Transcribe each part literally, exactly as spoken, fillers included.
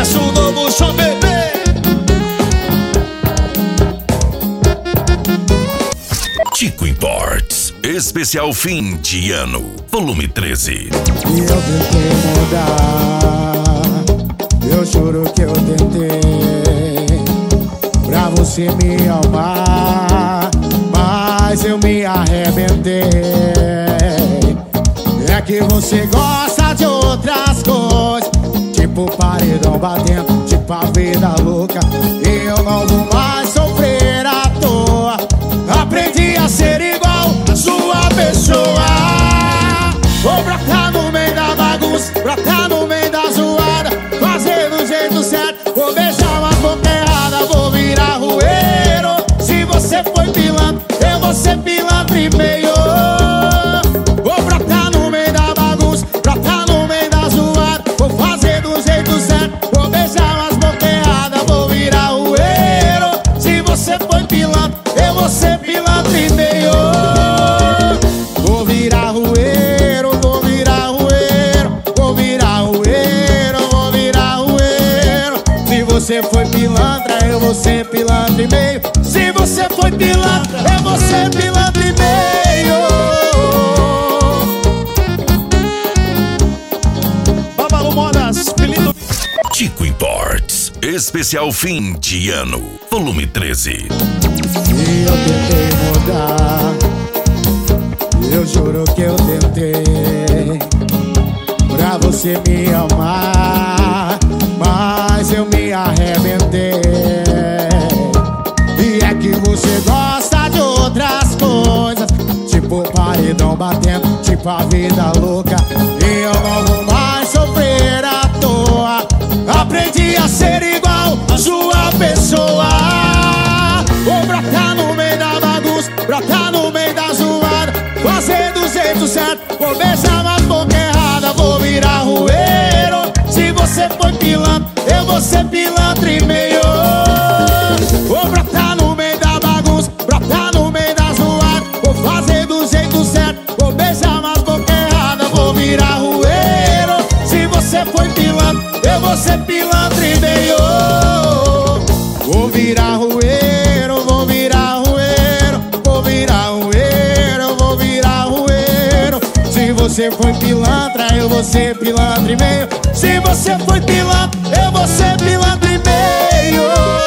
sucesso novo, só bebê. Tico Imports, especial fim de ano, volume treze. E eu tentei mudar, eu juro que eu tentei, pra você me amar, mas eu me arrebentei. É que você gosta de outras coisas, tipo paredão batendo, tipo a vida louca. E eu não vou mais sofrer à toa, aprendi a ser igual a sua pessoa. Vou brotar no meio da bagunça, brotar no meio da zoada, fazer do jeito certo, vou beijar umas bocas erradas, vou virar rueiro. Se você foi pilantra, eu vou ser pilantra e meio. Vou brotar no meio da bagunça, brotar no meio da zoada, vou fazer do jeito certo, vou beijar umas bocas erradas, vou virar rueiro. Se você foi pilantra, eu vou ser pilantra e meio. Vou virar rueiro, vou virar rueiro, vou virar rueiro, vou virar rueiro. Se você foi pilantra, eu vou ser pilantra e meio. Se você foi pilantra, eu vou ser pilantra e meio. Babalu Modas, lindo. Tico Imports, especial fim de ano, volume treze. E eu tentei mudar, eu juro que eu tentei, pra você me amar, mas eu me arrebentei. E é que você gosta de outras coisas, tipo paredão batendo, tipo a vida louca. E eu não vou mais sofrer à toa, aprendi a ser igual a sua pessoa. Vou brotar no meio da bagunça, brotar no meio da zoada, fazer do jeito certo, vou beijar umas bocas erradas, vou virar rueiro. Se você foi pilantra, eu vou ser pilantra e meio. Vou brotar no meio da bagunça, brotar no meio da zoada, vou fazer do jeito certo, vou beijar umas bocas erradas, vou virar rueiro. Se você foi pilantra, eu vou ser pilantra e meio. Vou virar rueiro, vou virar rueiro, vou virar rueiro, vou virar rueiro. Se você foi pilantra, eu vou ser pilantra e meio. Se você foi pilantra, eu vou ser pilantra e meio.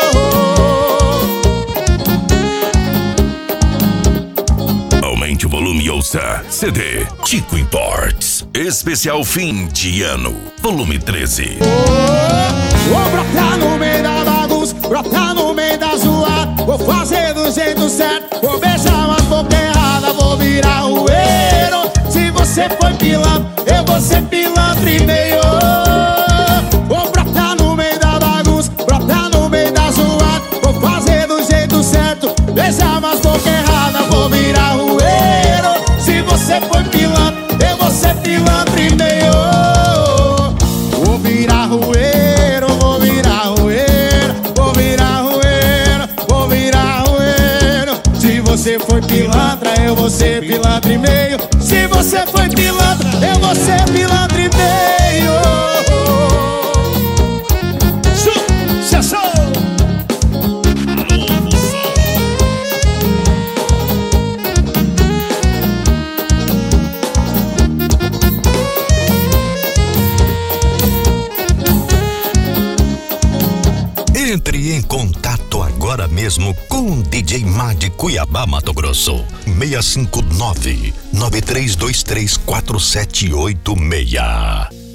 Aumente o volume e ouça C D Tico Imports, especial fim de ano, volume treze. Oh, vou brotar no meio da bagunça, brotar no meio da zoada, vou fazer do jeito certo, vou beijar umas bocas erradas, vou virar rueiro. Se você foi pilantra, eu vou ser pilantra e meio. Vou brotar no meio da bagunça, brotar no meio da zoada, vou fazer do jeito certo, beijar umas bocas erradas, vou virar rueiro. Se você foi pilantra, eu vou ser pilantra e meio. Vou virar rueiro, vou virar rueiro, vou virar rueiro, vou virar rueiro. Se você foi pilantra, eu vou ser pilantra e meio. Se você foi pilantra, eu vou ser pilantra e meio. Sucesso! Entre em contato agora mesmo com o D J Má de Cuiabá, Mato Grosso. seis cinco nove, nove três dois três, quatro sete oito seis.